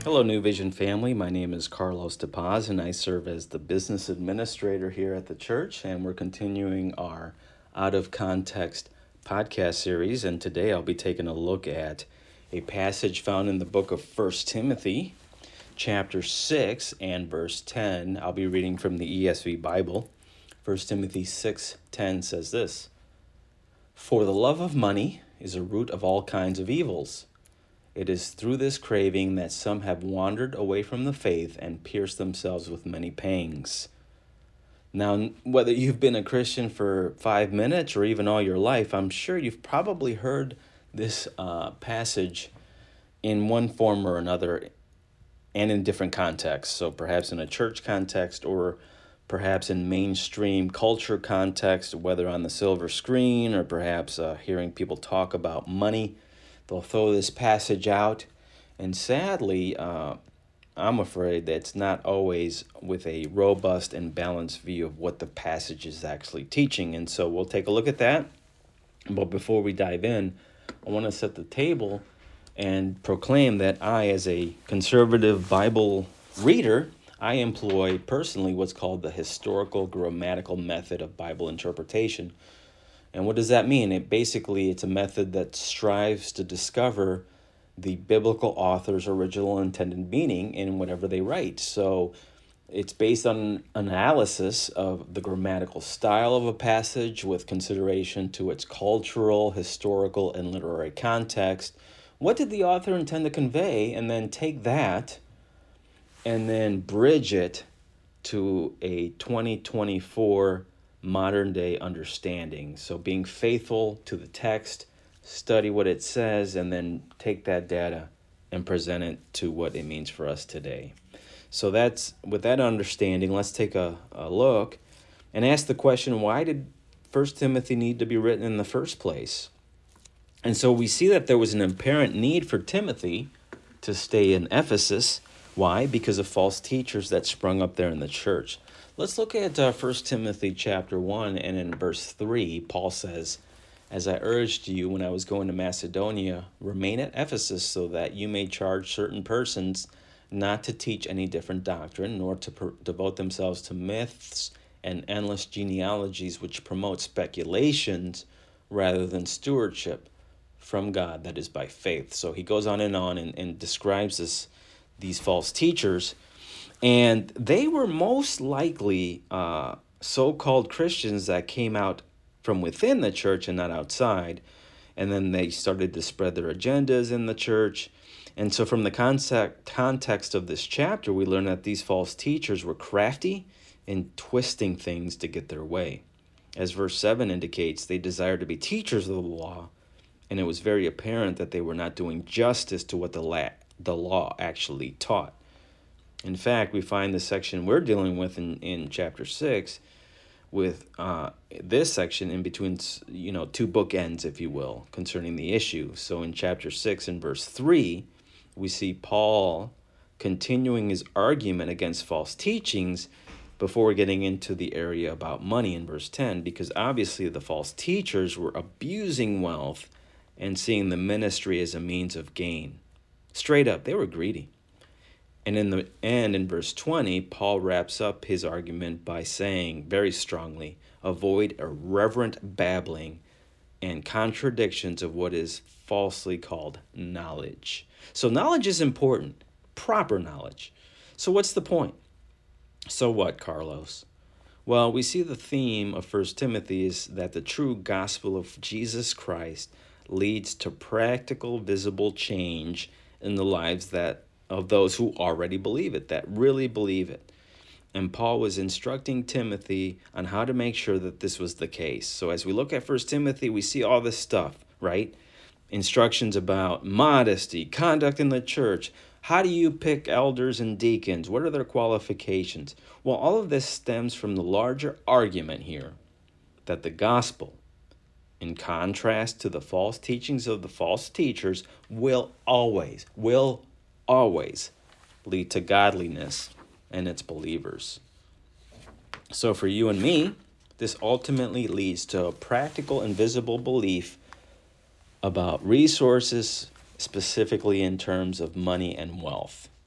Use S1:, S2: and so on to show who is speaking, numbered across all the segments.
S1: Hello, New Vision family. My name is Carlos DePaz, and I serve as the business administrator here at the church. And we're continuing our Out of Context podcast series. And today I'll be taking a look at a passage found in the book of 1 Timothy, chapter 6 and verse 10. I'll be reading from the ESV Bible. 1 Timothy 6:10 says this: "For the love of money is a root of all kinds of evils. It is through this craving that some have wandered away from the faith and pierced themselves with many pangs." Now, whether you've been a Christian for 5 minutes or even all your life, I'm sure you've probably heard this passage in one form or another and in different contexts. So perhaps in a church context or perhaps in mainstream culture context, whether on the silver screen or perhaps hearing people talk about money. They'll throw this passage out, and sadly, I'm afraid that it's not always with a robust and balanced view of what the passage is actually teaching. And so we'll take a look at that. But before we dive in, I want to set the table and proclaim that I, as a conservative Bible reader, I employ personally what's called the historical grammatical method of Bible interpretation. And what does that mean? It's a method that strives to discover the biblical author's original intended meaning in whatever they write. So it's based on analysis of the grammatical style of a passage with consideration to its cultural, historical, and literary context. What did the author intend to convey? And then take that and then bridge it to a 2024 modern day understanding. So being faithful to the text, study what it says, and then take that data and present it to what it means for us today. So that's with that understanding, let's take a look and ask the question, why did 1 Timothy need to be written in the first place? And so we see that there was an apparent need for Timothy to stay in Ephesus. Why? Because of false teachers that sprung up there in the church. Let's look at 1 Timothy chapter 1, and in verse 3, Paul says, "As I urged you when I was going to Macedonia, remain at Ephesus so that you may charge certain persons not to teach any different doctrine, nor to devote themselves to myths and endless genealogies which promote speculations rather than stewardship from God that is by faith." So he goes on and describes these false teachers. And they were most likely so-called Christians that came out from within the church and not outside. And then they started to spread their agendas in the church. And so from the context of this chapter, we learn that these false teachers were crafty in twisting things to get their way. As verse 7 indicates, they desired to be teachers of the law, and it was very apparent that they were not doing justice to what the law actually taught. In fact, we find the section we're dealing with in chapter 6 with this section in between, two bookends, if you will, concerning the issue. So in chapter 6 and verse 3, we see Paul continuing his argument against false teachings before getting into the area about money in verse 10, because obviously the false teachers were abusing wealth and seeing the ministry as a means of gain. Straight up, they were greedy. And in the end, in verse 20, Paul wraps up his argument by saying very strongly, avoid irreverent babbling and contradictions of what is falsely called knowledge. So knowledge is important, proper knowledge. So what's the point? So what, Carlos? Well, we see the theme of 1 Timothy is that the true gospel of Jesus Christ leads to practical, visible change in the lives of those who already believe it, that really believe it. And Paul was instructing Timothy on how to make sure that this was the case. So as we look at 1 Timothy, we see all this stuff, right? Instructions about modesty, conduct in the church. How do you pick elders and deacons? What are their qualifications? Well, all of this stems from the larger argument here that the gospel, in contrast to the false teachings of the false teachers, will always lead to godliness and its believers. So for you and me, this ultimately leads to a practical and visible belief about resources, specifically in terms of money and wealth.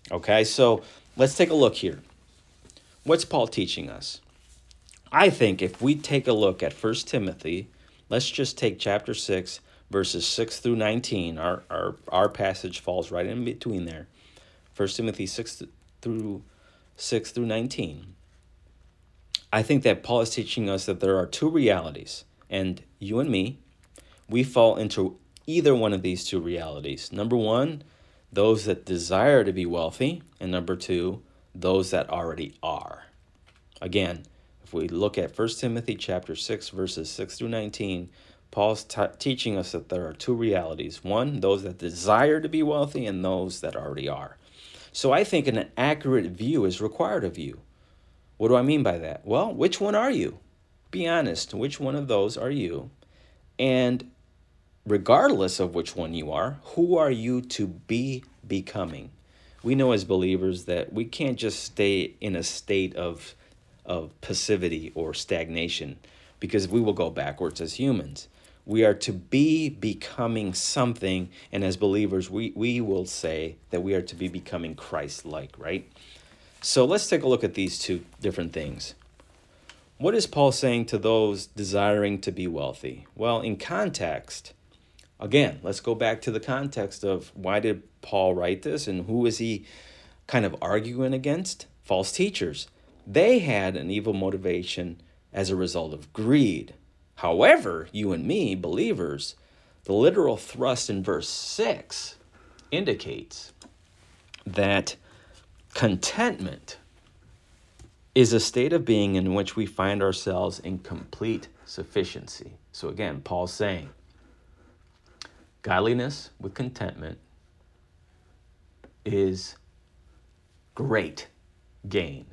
S1: Okay, so let's take a look here. What's Paul teaching us? I think if we take a look at 1 Timothy, let's just take chapter 6, verses 6 through 19. Our passage falls right in between there. 1 Timothy 6 through 19. I think that Paul is teaching us that there are two realities, and you and me, we fall into either one of these two realities. Number one, those that desire to be wealthy, and number two, those that already are. Again, if we look at 1 Timothy chapter 6, verses 6 through 19, Paul's teaching us that there are two realities. One, those that desire to be wealthy, and those that already are. So I think an accurate view is required of you. What do I mean by that? Well, which one are you? Be honest. Which one of those are you? And regardless of which one you are, who are you to be becoming? We know as believers that we can't just stay in a state of passivity or stagnation, because we will go backwards as humans. We are to be becoming something, and as believers, we will say that we are to be becoming Christ-like, right? So let's take a look at these two different things. What is Paul saying to those desiring to be wealthy? Well, in context, again, let's go back to the context of why did Paul write this and who is he kind of arguing against? False teachers. They had an evil motivation as a result of greed. However, you and me, believers, the literal thrust in verse 6 indicates that contentment is a state of being in which we find ourselves in complete sufficiency. So again, Paul's saying, godliness with contentment is great gain.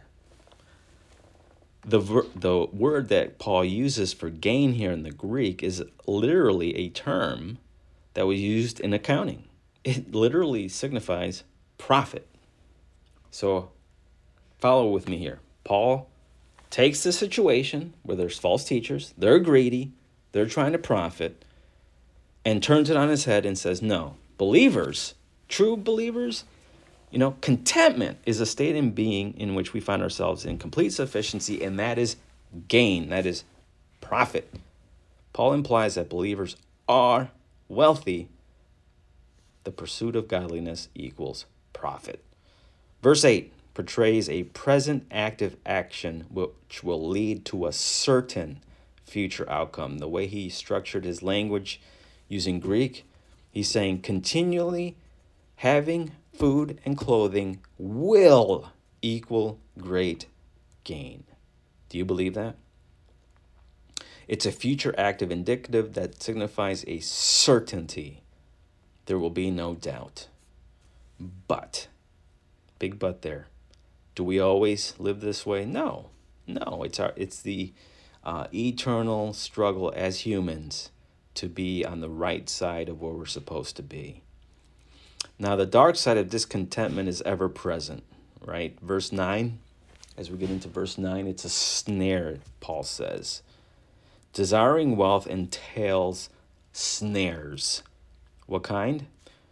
S1: The word that Paul uses for gain here in the Greek is literally a term that was used in accounting. It literally signifies profit. So follow with me here. Paul takes the situation where there's false teachers, they're greedy, they're trying to profit, and turns it on his head and says, no, believers, true believers, contentment is a state in being in which we find ourselves in complete sufficiency, and that is gain, that is profit. Paul implies that believers are wealthy. The pursuit of godliness equals profit. Verse 8 portrays a present active action which will lead to a certain future outcome. The way he structured his language using Greek, he's saying continually having food and clothing will equal great gain. Do you believe that? It's a future active indicative that signifies a certainty. There will be no doubt. But, big but there. Do we always live this way? No. It's the eternal struggle as humans to be on the right side of where we're supposed to be. Now, the dark side of discontentment is ever present, right? Verse 9, as we get into verse 9, it's a snare, Paul says. Desiring wealth entails snares. What kind?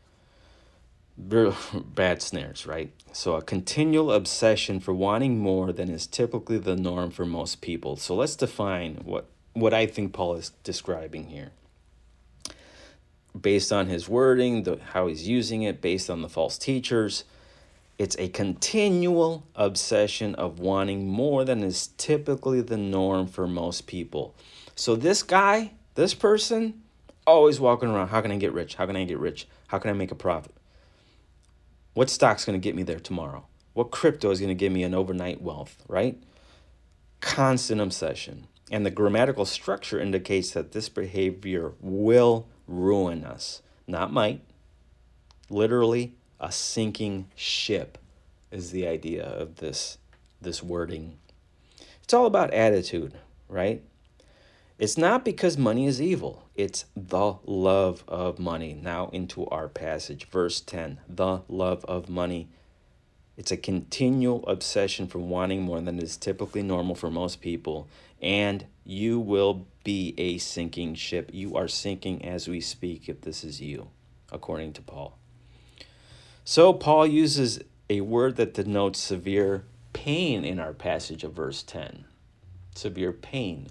S1: Bad snares, right? So a continual obsession for wanting more than is typically the norm for most people. So let's define what I think Paul is describing here. Based on his wording, how he's using it, based on the false teachers, it's a continual obsession of wanting more than is typically the norm for most people. So this person, always walking around, how can I get rich? How can I get rich? How can I make a profit? What stock's going to get me there tomorrow? What crypto is going to give me an overnight wealth, right? Constant obsession. And the grammatical structure indicates that this behavior will ruin us. Not might. Literally, a sinking ship is the idea of this wording. It's all about attitude, right? It's not because money is evil. It's the love of money. Now into our passage, verse 10. The love of money. It's a continual obsession for wanting more than is typically normal for most people. And you will be a sinking ship. You are sinking as we speak if this is you, according to Paul. So Paul uses a word that denotes severe pain in our passage of verse 10. Severe pain.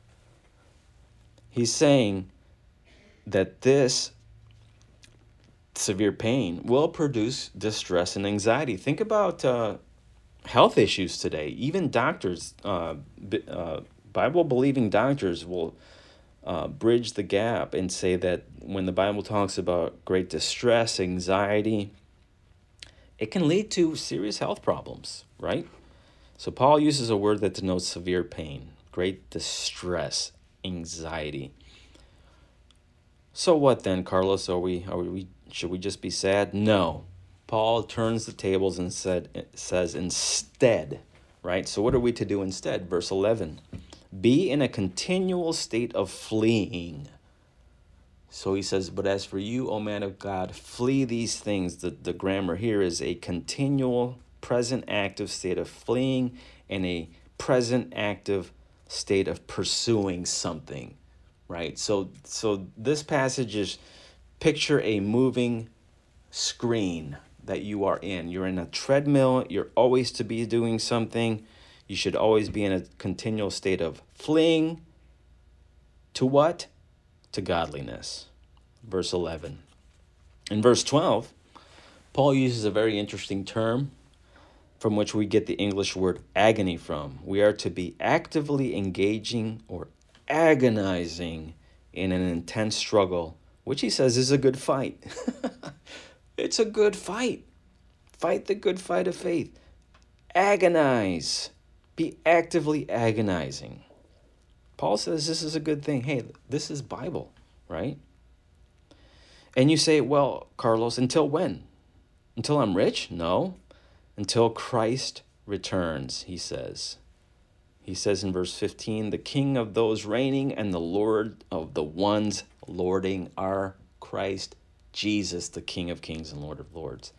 S1: He's saying that this severe pain will produce distress and anxiety. Think about health issues today. Even doctors, Bible-believing doctors will bridge the gap and say that when the Bible talks about great distress, anxiety, it can lead to serious health problems, right? So Paul uses a word that denotes severe pain, great distress, anxiety. So what then, Carlos? Should we just be sad? No. Paul turns the tables and says instead, right? So what are we to do instead? Verse 11. Be in a continual state of fleeing. So he says, but as for you, O man of God, flee these things. The grammar here is a continual present active state of fleeing and a present active state of pursuing something, right? So this passage is, picture a moving screen that you are in. You're in a treadmill. You're always to be doing something. You should always be in a continual state of fleeing to what? To godliness. Verse 11. In verse 12, Paul uses a very interesting term from which we get the English word agony from. We are to be actively engaging or agonizing in an intense struggle, which he says is a good fight. It's a good fight. Fight the good fight of faith. Agonize. Be actively agonizing. Paul says this is a good thing. Hey, this is Bible, right? And you say, well, Carlos, until when? Until I'm rich? No. Until Christ returns, he says. He says in verse 15, the King of those reigning and the Lord of the ones lording are Christ Jesus, the King of kings and Lord of lords.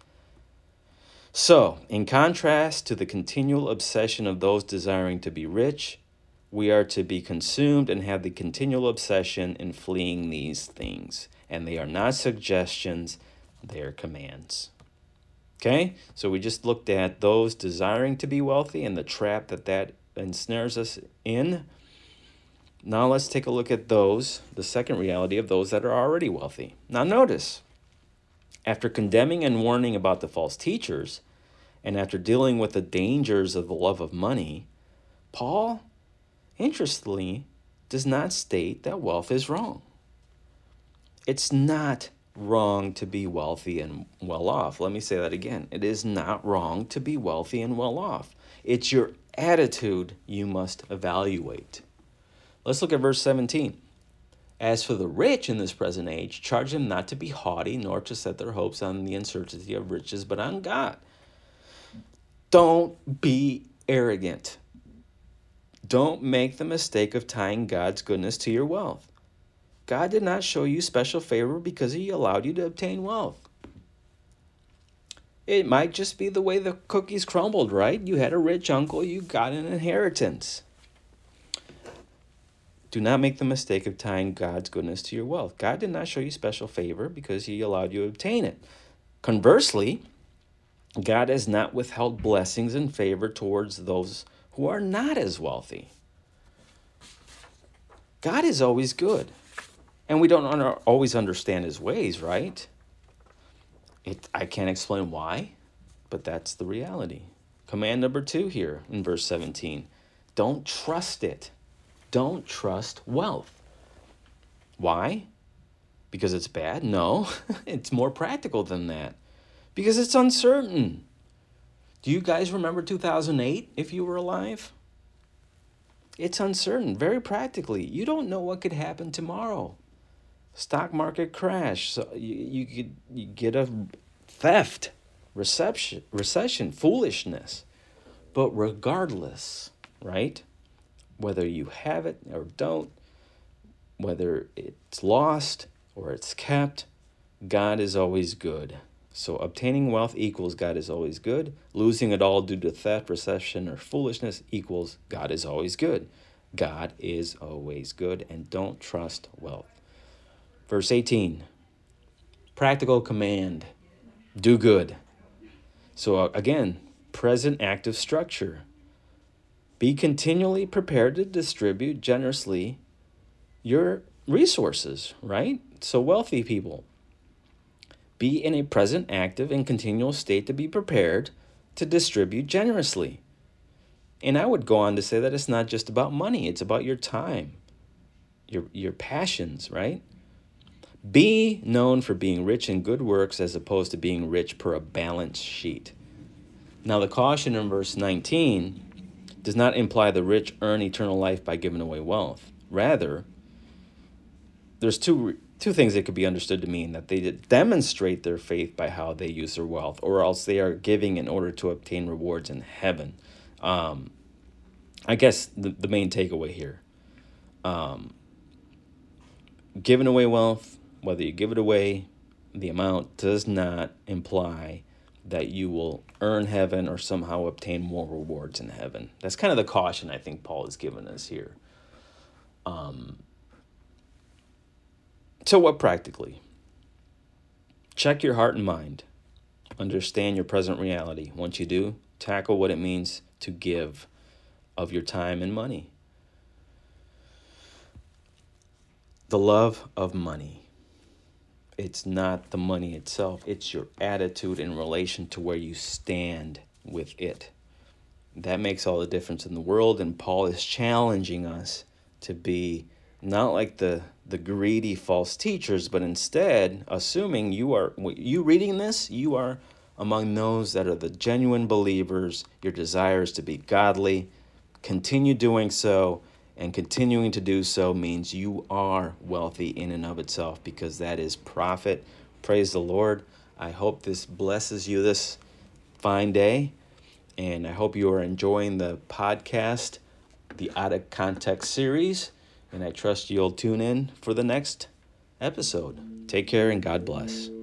S1: So, in contrast to the continual obsession of those desiring to be rich, we are to be consumed and have the continual obsession in fleeing these things. And they are not suggestions, they are commands. Okay? So we just looked at those desiring to be wealthy and the trap that ensnares us in. Now let's take a look at those, the second reality of those that are already wealthy. Now notice, after condemning and warning about the false teachers, and after dealing with the dangers of the love of money, Paul, interestingly, does not state that wealth is wrong. It's not wrong to be wealthy and well off. Let me say that again. It is not wrong to be wealthy and well off. It's your attitude you must evaluate. Let's look at verse 17. As for the rich in this present age, charge them not to be haughty, nor to set their hopes on the uncertainty of riches, but on God. Don't be arrogant. Don't make the mistake of tying God's goodness to your wealth. God did not show you special favor because he allowed you to obtain wealth. It might just be the way the cookies crumbled, right? You had a rich uncle, you got an inheritance. Do not make the mistake of tying God's goodness to your wealth. God did not show you special favor because he allowed you to obtain it. Conversely, God has not withheld blessings and favor towards those who are not as wealthy. God is always good. And we don't always understand his ways, right? I can't explain why, but that's the reality. Command number 2 here in verse 17. Don't trust it. Don't trust wealth. Why? Because it's bad? No, it's more practical than that. Because it's uncertain. Do you guys remember 2008 if you were alive? It's uncertain, very practically. You don't know what could happen tomorrow. Stock market crash. So you get a theft, recession, foolishness. But regardless, right? Whether you have it or don't, whether it's lost or it's kept, God is always good. So obtaining wealth equals God is always good. Losing it all due to theft, recession, or foolishness equals God is always good. God is always good, and don't trust wealth. Verse 18, practical command, do good. So again, present active structure. Be continually prepared to distribute generously your resources, right? So wealthy people, be in a present active and continual state to be prepared to distribute generously. And I would go on to say that it's not just about money, it's about your time, your passions, right? Be known for being rich in good works as opposed to being rich per a balance sheet. Now, the caution in verse 19 does not imply the rich earn eternal life by giving away wealth. Rather, there's two things that could be understood to mean: that they demonstrate their faith by how they use their wealth, or else they are giving in order to obtain rewards in heaven. I guess the main takeaway here, giving away wealth, whether you give it away, the amount does not imply that you will earn heaven or somehow obtain more rewards in heaven. That's kind of the caution I think Paul is giving us here. So what practically? Check your heart and mind. Understand your present reality. Once you do, tackle what it means to give of your time and money. The love of money. It's not the money itself. It's your attitude in relation to where you stand with it. That makes all the difference in the world, and Paul is challenging us to be not like the greedy false teachers, but instead, assuming you reading this, you are among those that are the genuine believers. Your desire is to be godly. Continue doing so, and continuing to do so means you are wealthy in and of itself, because that is profit. Praise the Lord. I hope this blesses you this fine day, and I hope you are enjoying the podcast, the Out of Context series, and I trust you'll tune in for the next episode. Take care and God bless.